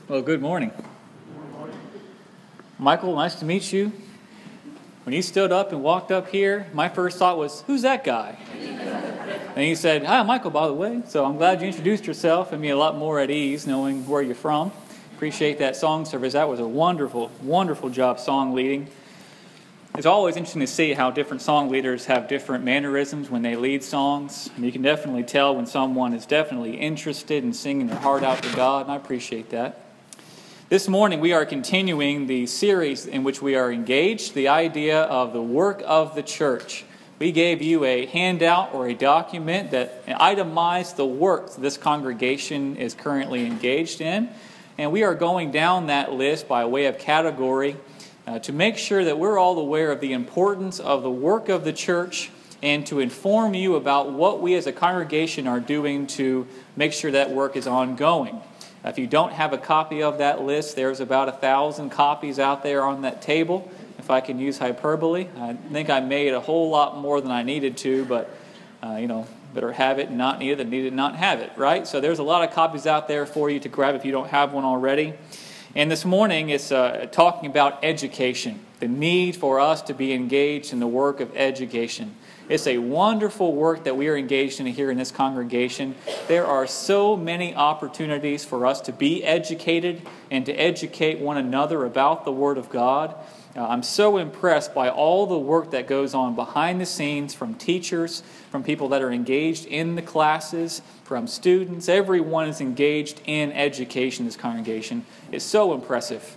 Well, good morning. Michael, nice to meet you. When you stood up and walked up here, my first thought was, who's that guy? And you said, hi, I'm Michael, by the way. So I'm glad you introduced yourself and me a lot more at ease knowing where you're from. Appreciate that song service. That was a wonderful, wonderful job song leading. It's always interesting to see how different song leaders have different mannerisms when they lead songs. And you can definitely tell when someone is definitely interested in singing their heart out to God, and I appreciate that. This morning we are continuing the series in which we are engaged, the idea of the work of the church. We gave you a handout or a document that itemized the work this congregation is currently engaged in. And we are going down that list by way of category to make sure that we're all aware of the importance of the work of the church and to inform you about what we as a congregation are doing to make sure that work is ongoing. If you don't have a copy of that list, there's about 1,000 copies out there on that table. If I can use hyperbole, I think I made a whole lot more than I needed to, but better have it and not need it than need it and not have it, right? So there's a lot of copies out there for you to grab if you don't have one already. And this morning it's talking about education, the need for us to be engaged in the work of education. It's a wonderful work that we are engaged in here in this congregation. There are so many opportunities for us to be educated and to educate one another about the Word of God. I'm so impressed by all the work that goes on behind the scenes from teachers, from people that are engaged in the classes, from students. Everyone is engaged in education in this congregation. It's so impressive.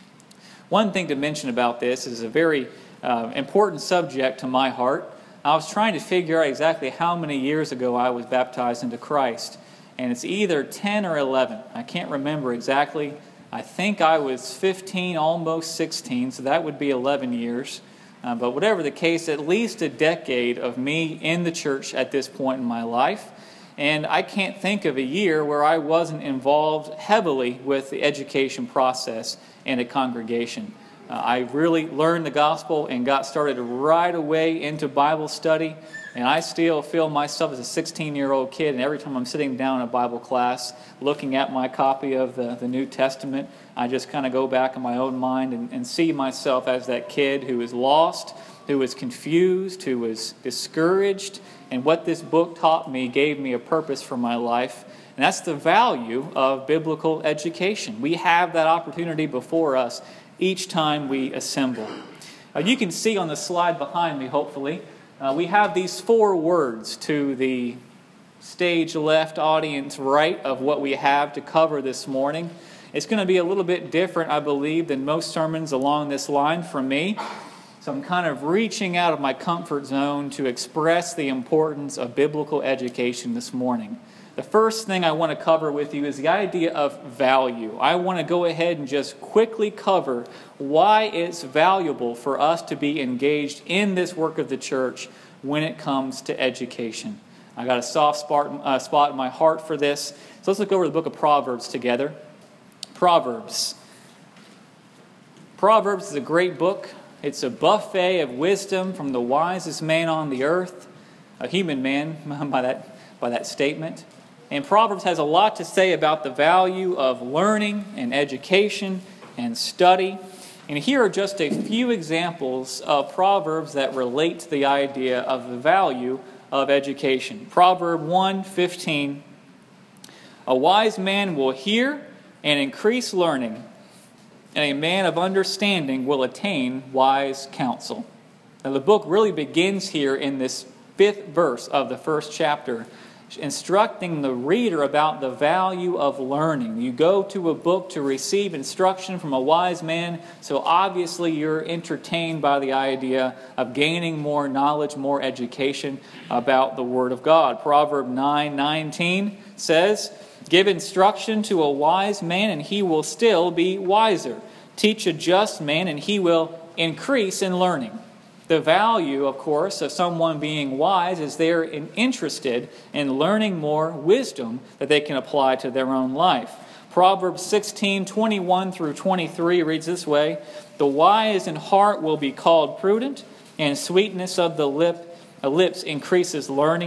One thing to mention about this is a very important subject to my heart. I was trying to figure out exactly how many years ago I was baptized into Christ. And it's either 10 or 11. I can't remember exactly. I think I was 15, almost 16, so that would be 11 years. But whatever the case, at least a decade of me in the church at this point in my life. And I can't think of a year where I wasn't involved heavily with the education process in a congregation. I really learned the gospel and got started right away into Bible study. And I still feel myself as a 16-year-old kid. And every time I'm sitting down in a Bible class, looking at my copy of the New Testament, I just kind of go back in my own mind and see myself as that kid who is lost, who is confused, who was discouraged. And what this book taught me gave me a purpose for my life. And that's the value of biblical education. We have that opportunity before us each time we assemble. You can see on the slide behind me, hopefully, we have these 4 words to the stage left, audience right of what we have to cover this morning. It's going to be a little bit different, I believe, than most sermons along this line from me. So I'm kind of reaching out of my comfort zone to express the importance of biblical education this morning. The first thing I want to cover with you is the idea of value. I want to go ahead and just quickly cover why it's valuable for us to be engaged in this work of the church when it comes to education. I got a soft spot in my heart for this. So let's look over the book of Proverbs together. Proverbs. Proverbs is a great book. It's a buffet of wisdom from the wisest man on the earth, a human man by that statement. And Proverbs has a lot to say about the value of learning and education and study. And here are just a few examples of Proverbs that relate to the idea of the value of education. Proverb 1:15, a wise man will hear and increase learning, and a man of understanding will attain wise counsel. Now the book really begins here in this 5th verse of the 1st chapter, instructing the reader about the value of learning. You go to a book to receive instruction from a wise man, so obviously you're entertained by the idea of gaining more knowledge, more education about the Word of God. Proverb 9:19 says, give instruction to a wise man and he will still be wiser. Teach a just man and he will increase in learning. The value, of course, of someone being wise is they're interested in learning more wisdom that they can apply to their own life. Proverbs 16:21 through 23 reads this way, the wise in heart will be called prudent, and sweetness of the lips increases learning.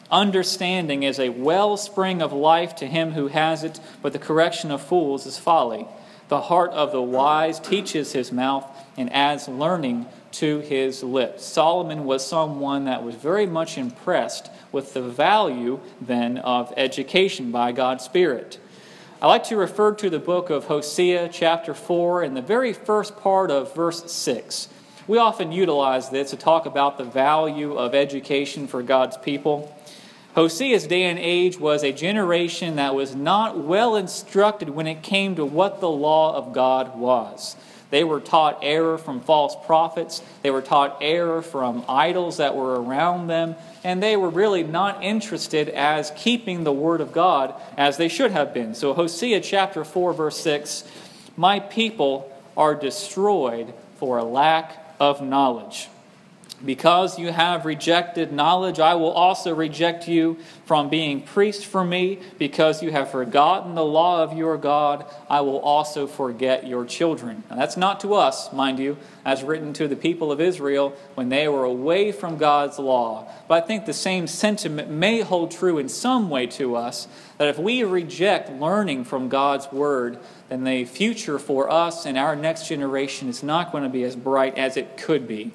Understanding is a wellspring of life to him who has it, but the correction of fools is folly. The heart of the wise teaches his mouth and adds learning to his lips. Solomon was someone that was very much impressed with the value then of education by God's Spirit. I like to refer to the book of Hosea chapter 4 and the very first part of verse 6. We often utilize this to talk about the value of education for God's people. Hosea's day and age was a generation that was not well instructed when it came to what the law of God was. They were taught error from false prophets. They were taught error from idols that were around them. And they were really not interested as keeping the word of God as they should have been. So Hosea chapter 4 verse 6, "My people are destroyed for a lack of knowledge. Because you have rejected knowledge, I will also reject you from being priest for me. Because you have forgotten the law of your God, I will also forget your children." Now, that's not to us, mind you. That's written to the people of Israel when they were away from God's law. But I think the same sentiment may hold true in some way to us, that if we reject learning from God's word, then the future for us and our next generation is not going to be as bright as it could be.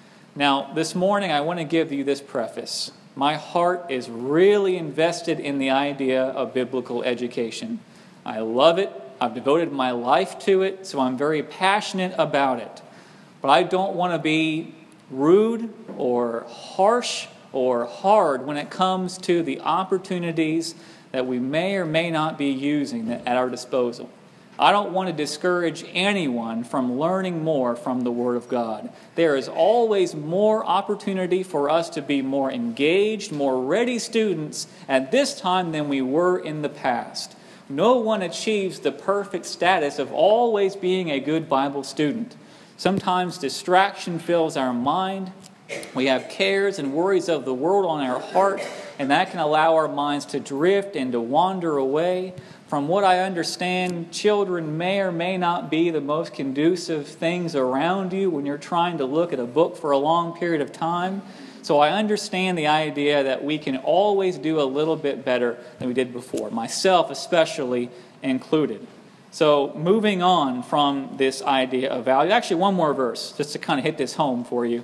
Now, this morning I want to give you this preface. My heart is really invested in the idea of biblical education. I love it. I've devoted my life to it, so I'm very passionate about it. But I don't want to be rude or harsh or hard when it comes to the opportunities that we may or may not be using at our disposal. I don't want to discourage anyone from learning more from the Word of God. There is always more opportunity for us to be more engaged, more ready students at this time than we were in the past. No one achieves the perfect status of always being a good Bible student. Sometimes distraction fills our mind. We have cares and worries of the world on our heart, and that can allow our minds to drift and to wander away. From what I understand, children may or may not be the most conducive things around you when you're trying to look at a book for a long period of time. So I understand the idea that we can always do a little bit better than we did before, myself especially included. So moving on from this idea of value, actually one more verse, just to kind of hit this home for you.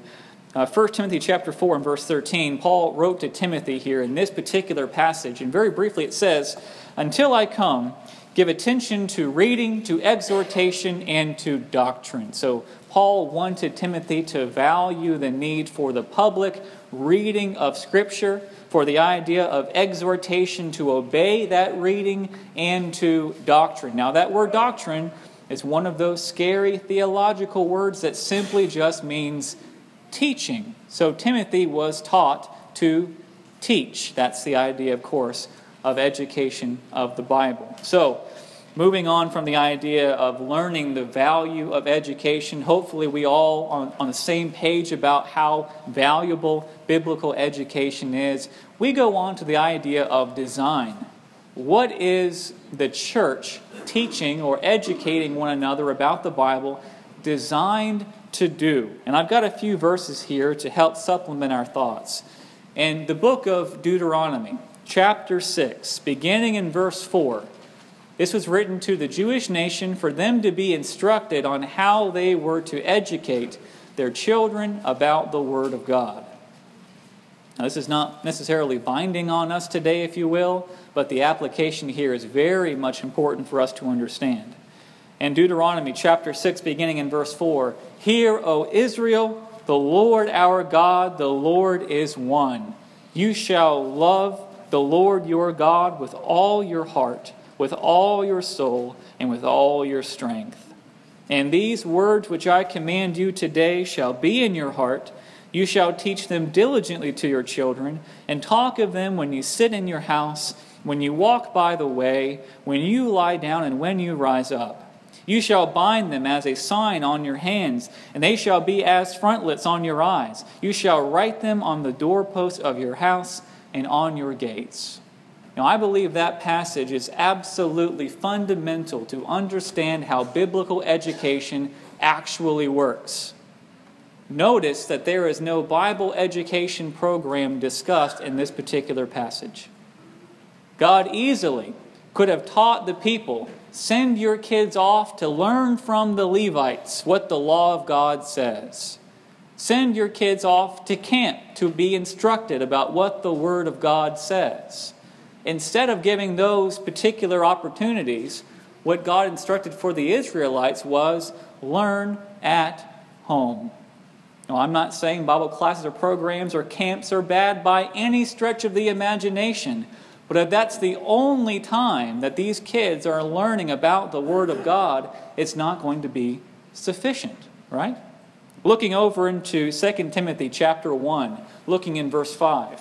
1 Timothy chapter 4 and verse 13, Paul wrote to Timothy here in this particular passage, and very briefly it says, "Until I come, give attention to reading, to exhortation, and to doctrine." So Paul wanted Timothy to value the need for the public reading of Scripture, for the idea of exhortation to obey that reading, and to doctrine. Now that word doctrine is one of those scary theological words that simply just means teaching. So Timothy was taught to teach. That's the idea, of course, of education of the Bible. So, moving on from the idea of learning the value of education, hopefully we all on the same page about how valuable biblical education is. We go on to the idea of design. What is the church teaching or educating one another about the Bible designed to do? And I've got a few verses here to help supplement our thoughts. In the book of Deuteronomy, chapter 6, beginning in verse 4, this was written to the Jewish nation for them to be instructed on how they were to educate their children about the Word of God. Now, this is not necessarily binding on us today, if you will, but the application here is very much important for us to understand. In Deuteronomy chapter 6, beginning in verse 4, "Hear, O Israel, the Lord our God, the Lord is one. You shall love the Lord your God with all your heart, with all your soul, and with all your strength. And these words which I command you today shall be in your heart. You shall teach them diligently to your children, and talk of them when you sit in your house, when you walk by the way, when you lie down, and when you rise up. You shall bind them as a sign on your hands, and they shall be as frontlets on your eyes. You shall write them on the doorposts of your house and on your gates." Now, I believe that passage is absolutely fundamental to understand how biblical education actually works. Notice that there is no Bible education program discussed in this particular passage. God easily could have taught the people, send your kids off to learn from the Levites what the law of God says. Send your kids off to camp to be instructed about what the Word of God says. Instead of giving those particular opportunities, what God instructed for the Israelites was learn at home. Now, I'm not saying Bible classes or programs or camps are bad by any stretch of the imagination, but if that's the only time that these kids are learning about the Word of God, it's not going to be sufficient, right? Looking over into 2 Timothy chapter 1, looking in verse 5.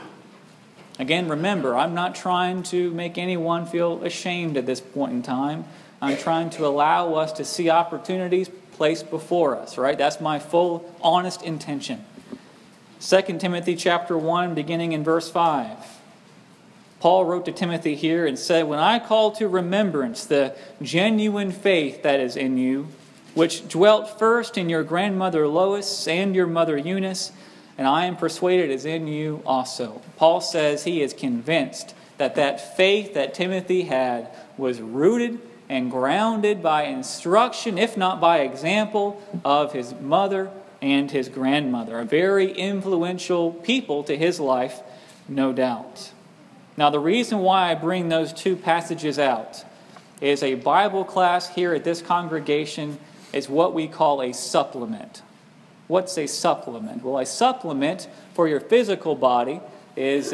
Again, remember, I'm not trying to make anyone feel ashamed at this point in time. I'm trying to allow us to see opportunities placed before us, right? That's my full, honest intention. 2 Timothy chapter 1, beginning in verse 5. Paul wrote to Timothy here and said, "When I call to remembrance the genuine faith that is in you, which dwelt first in your grandmother Lois and your mother Eunice, and I am persuaded is in you also." Paul says he is convinced that that faith that Timothy had was rooted and grounded by instruction, if not by example, of his mother and his grandmother. A very influential people to his life, no doubt. Now, the reason why I bring those two passages out is a Bible class here at this congregation is what we call a supplement. What's a supplement? Well, a supplement for your physical body is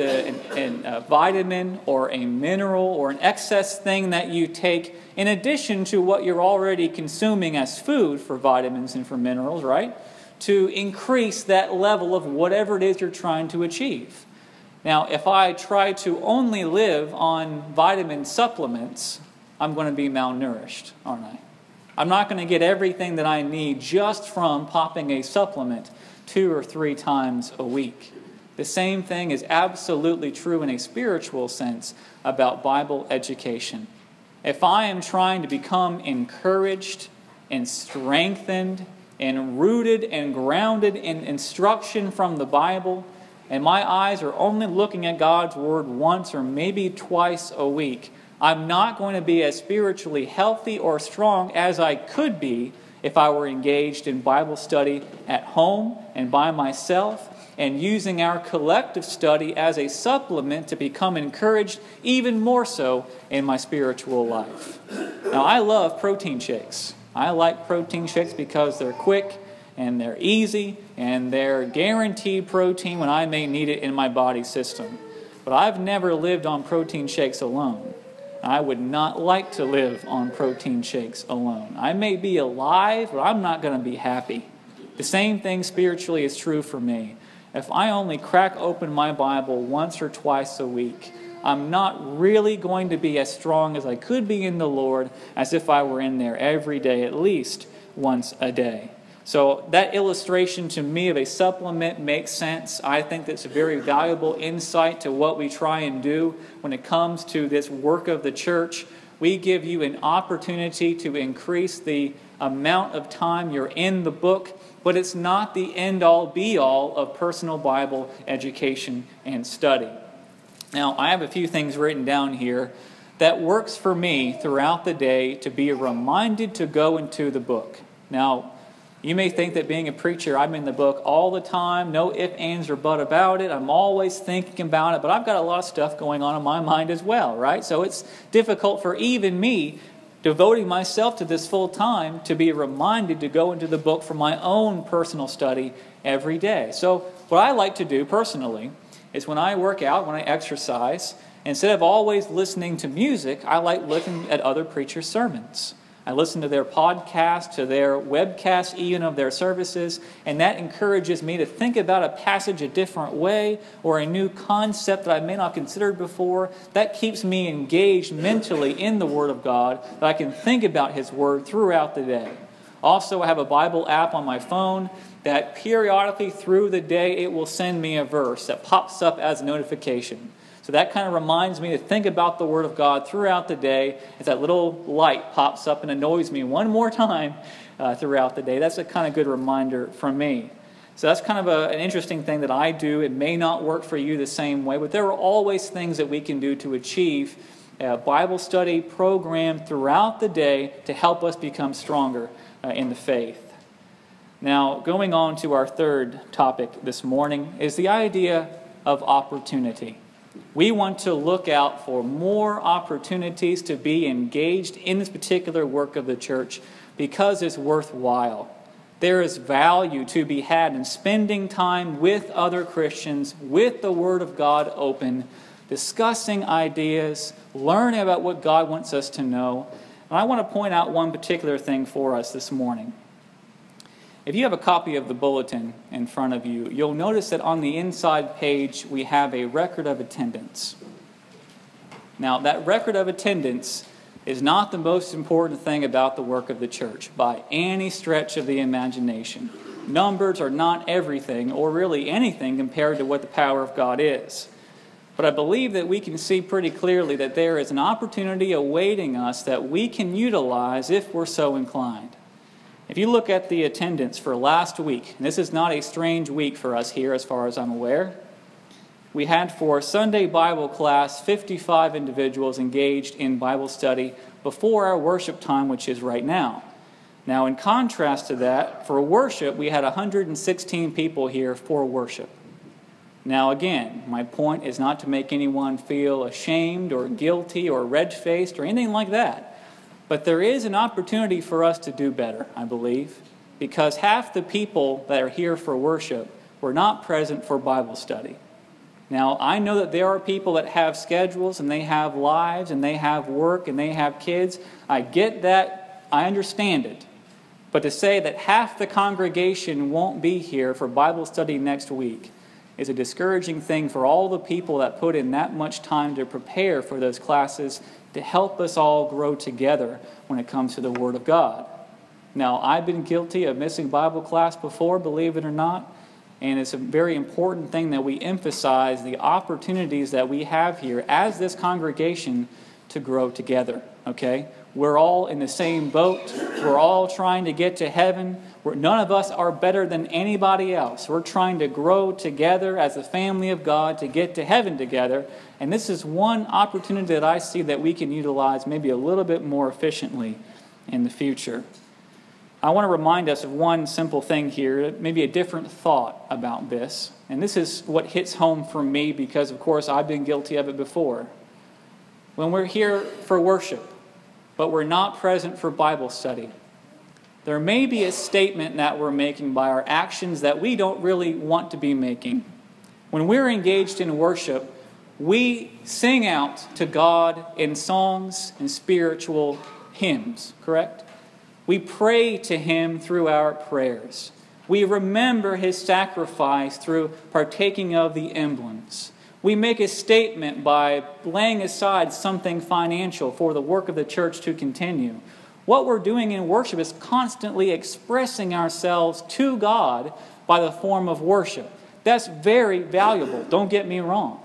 a vitamin or a mineral or an excess thing that you take in addition to what you're already consuming as food for vitamins and for minerals, right? To increase that level of whatever it is you're trying to achieve. Now, if I try to only live on vitamin supplements, I'm going to be malnourished, aren't I? I'm not going to get everything that I need just from popping a supplement 2 or 3 times a week. The same thing is absolutely true in a spiritual sense about Bible education. If I am trying to become encouraged and strengthened and rooted and grounded in instruction from the Bible, and my eyes are only looking at God's Word once or maybe twice a week, I'm not going to be as spiritually healthy or strong as I could be if I were engaged in Bible study at home and by myself and using our collective study as a supplement to become encouraged even more so in my spiritual life. Now, I love protein shakes. I like protein shakes because they're quick and they're easy and they're guaranteed protein when I may need it in my body system. But I've never lived on protein shakes alone. I would not like to live on protein shakes alone. I may be alive, but I'm not going to be happy. The same thing spiritually is true for me. If I only crack open my Bible once or twice a week, I'm not really going to be as strong as I could be in the Lord as if I were in there every day, at least once a day. So that illustration to me of a supplement makes sense. I think that's a very valuable insight to what we try and do when it comes to this work of the church. We give you an opportunity to increase the amount of time you're in the book, but it's not the end-all, be-all of personal Bible education and study. Now, I have a few things written down here that works for me throughout the day to be reminded to go into the book. Now, you may think that being a preacher, I'm in the book all the time, no ifs, ands, or buts about it. I'm always thinking about it, but I've got a lot of stuff going on in my mind as well, right? So it's difficult for even me, devoting myself to this full time, to be reminded to go into the book for my own personal study every day. So what I like to do personally is when I work out, when I exercise, instead of always listening to music, I like looking at other preachers' sermons. I listen to their podcast, to their webcast even of their services, and that encourages me to think about a passage a different way or a new concept that I may not have considered before. That keeps me engaged mentally in the Word of God, that I can think about His Word throughout the day. Also, I have a Bible app on my phone that periodically through the day it will send me a verse that pops up as a notification. So that kind of reminds me to think about the Word of God throughout the day as that little light pops up and annoys me one more time throughout the day. That's a kind of good reminder from me. So that's kind of an interesting thing that I do. It may not work for you the same way, but there are always things that we can do to achieve a Bible study program throughout the day to help us become stronger in the faith. Now, going on to our third topic this morning is the idea of opportunity. We want to look out for more opportunities to be engaged in this particular work of the church because it's worthwhile. There is value to be had in spending time with other Christians, with the Word of God open, discussing ideas, learning about what God wants us to know. And I want to point out one particular thing for us this morning. If you have a copy of the bulletin in front of you, you'll notice that on the inside page we have a record of attendance. Now, that record of attendance is not the most important thing about the work of the church by any stretch of the imagination. Numbers are not everything, or really anything, compared to what the power of God is. But I believe that we can see pretty clearly that there is an opportunity awaiting us that we can utilize if we're so inclined. If you look at the attendance for last week, and this is not a strange week for us here as far as I'm aware, we had for Sunday Bible class 55 individuals engaged in Bible study before our worship time, which is right now. Now, in contrast to that, for worship, we had 116 people here for worship. Now, again, my point is not to make anyone feel ashamed or guilty or red-faced or anything like that. But there is an opportunity for us to do better, I believe, because half the people that are here for worship were not present for Bible study. Now, I know that there are people that have schedules and they have lives and they have work and they have kids. I get that. I understand it. But to say that half the congregation won't be here for Bible study next week is a discouraging thing for all the people that put in that much time to prepare for those classes to help us all grow together when it comes to the Word of God. Now, I've been guilty of missing Bible class before, believe it or not, and it's a very important thing that we emphasize the opportunities that we have here as this congregation to grow together, okay? We're all in the same boat. We're all trying to get to heaven. None of us are better than anybody else. We're trying to grow together as a family of God to get to heaven together. And this is one opportunity that I see that we can utilize maybe a little bit more efficiently in the future. I want to remind us of one simple thing here, maybe a different thought about this. And this is what hits home for me because, of course, I've been guilty of it before. When we're here for worship, but we're not present for Bible study, there may be a statement that we're making by our actions that we don't really want to be making. When we're engaged in worship, we sing out to God in songs and spiritual hymns, correct? We pray to Him through our prayers. We remember His sacrifice through partaking of the emblems. We make a statement by laying aside something financial for the work of the church to continue. What we're doing in worship is constantly expressing ourselves to God by the form of worship. That's very valuable, don't get me wrong.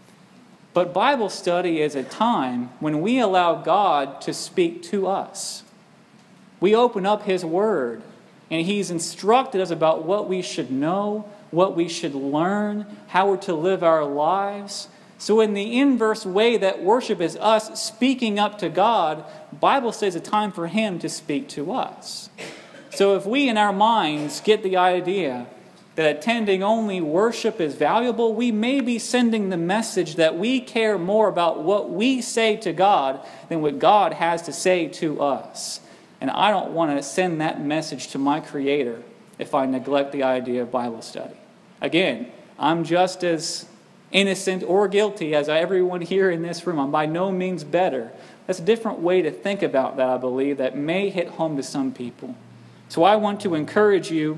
But Bible study is a time when we allow God to speak to us. We open up His Word, and He's instructed us about what we should know, what we should learn, how we're to live our lives. So in the inverse way that worship is us speaking up to God, Bible says it's a time for Him to speak to us. So if we in our minds get the idea that attending only worship is valuable, we may be sending the message that we care more about what we say to God than what God has to say to us. And I don't want to send that message to my Creator if I neglect the idea of Bible study. Again, I'm just as innocent or guilty as everyone here in this room. I'm by no means better. That's a different way to think about that, I believe, that may hit home to some people. So I want to encourage you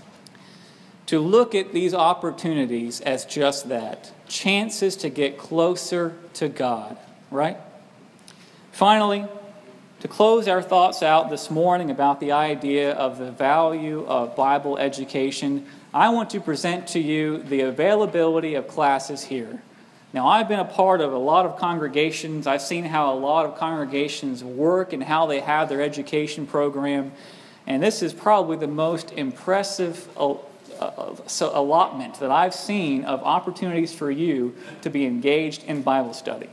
to look at these opportunities as just that, chances to get closer to God, right? Finally, to close our thoughts out this morning about the idea of the value of Bible education, I want to present to you the availability of classes here. Now, I've been a part of a lot of congregations. I've seen how a lot of congregations work and how they have their education program. And this is probably the most impressive allotment that I've seen of opportunities for you to be engaged in Bible study.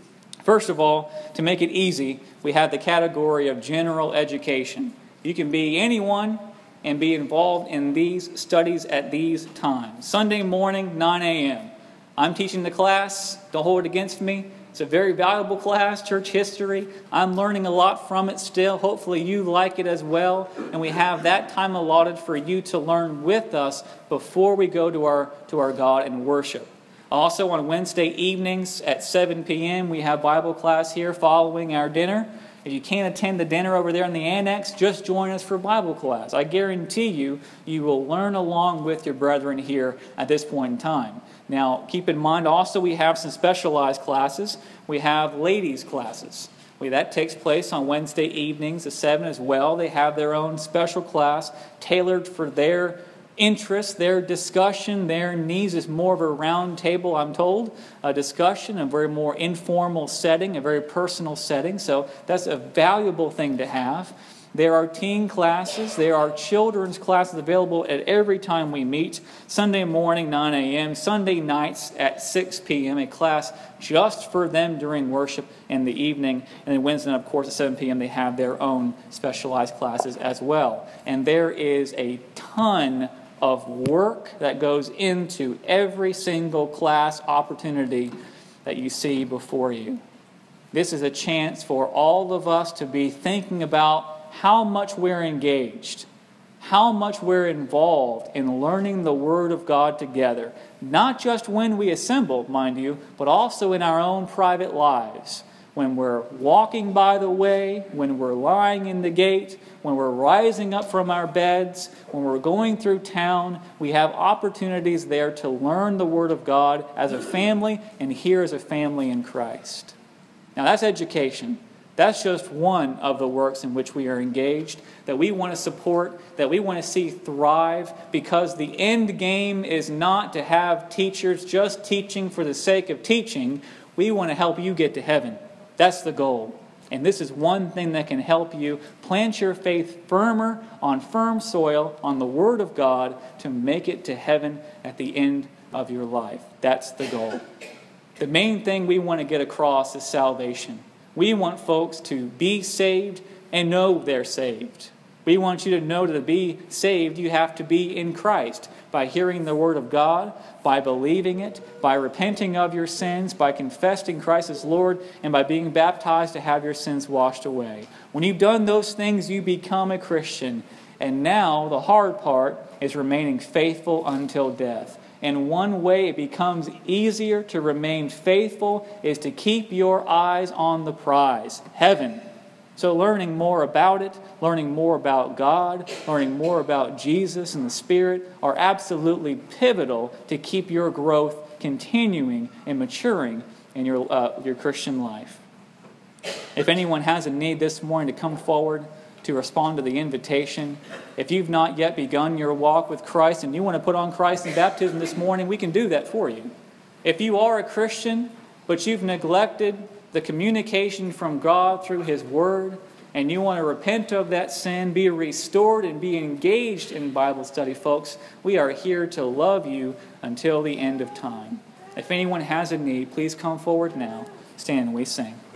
First of all, to make it easy, we have the category of general education. You can be anyone and be involved in these studies at these times. Sunday morning, 9 a.m. I'm teaching the class. Don't hold it against me. It's a very valuable class, church history. I'm learning a lot from it still. Hopefully you like it as well. And we have that time allotted for you to learn with us before we go to our God and worship. Also on Wednesday evenings at 7 p.m. we have Bible class here following our dinner. If you can't attend the dinner over there in the annex, just join us for Bible class. I guarantee you, you will learn along with your brethren here at this point in time. Now, keep in mind also we have some specialized classes. We have ladies' classes. That takes place on Wednesday evenings at 7 as well. They have their own special class tailored for their interests, their discussion, their needs. Is more of a round table, I'm told, a discussion, a very more informal setting, a very personal setting. So that's a valuable thing to have. There are teen classes. There are children's classes available at every time we meet. Sunday morning, 9 a.m. Sunday nights at 6 p.m. A class just for them during worship in the evening. And then Wednesday, of course, at 7 p.m. they have their own specialized classes as well. And there is a ton of work that goes into every single class opportunity that you see before you. This is a chance for all of us to be thinking about how much we're engaged, how much we're involved in learning the Word of God together. Not just when we assemble, mind you, but also in our own private lives. When we're walking by the way, when we're lying in the gate, when we're rising up from our beds, when we're going through town, we have opportunities there to learn the Word of God as a family and here as a family in Christ. Now that's education. That's just one of the works in which we are engaged, that we want to support, that we want to see thrive, because the end game is not to have teachers just teaching for the sake of teaching. We want to help you get to heaven. That's the goal. And this is one thing that can help you plant your faith firmer on firm soil, on the Word of God, to make it to heaven at the end of your life. That's the goal. The main thing we want to get across is salvation. We want folks to be saved and know they're saved. We want you to know that to be saved, you have to be in Christ by hearing the Word of God, by believing it, by repenting of your sins, by confessing Christ as Lord, and by being baptized to have your sins washed away. When you've done those things, you become a Christian. And now the hard part is remaining faithful until death. And one way it becomes easier to remain faithful is to keep your eyes on the prize, heaven. So learning more about it, learning more about God, learning more about Jesus and the Spirit are absolutely pivotal to keep your growth continuing and maturing in your Christian life. If anyone has a need this morning to come forward to respond to the invitation, if you've not yet begun your walk with Christ and you want to put on Christ in baptism this morning, we can do that for you. If you are a Christian, but you've neglected the communication from God through His Word, and you want to repent of that sin, be restored, and be engaged in Bible study, folks, we are here to love you until the end of time. If anyone has a need, please come forward now. Stand and we sing.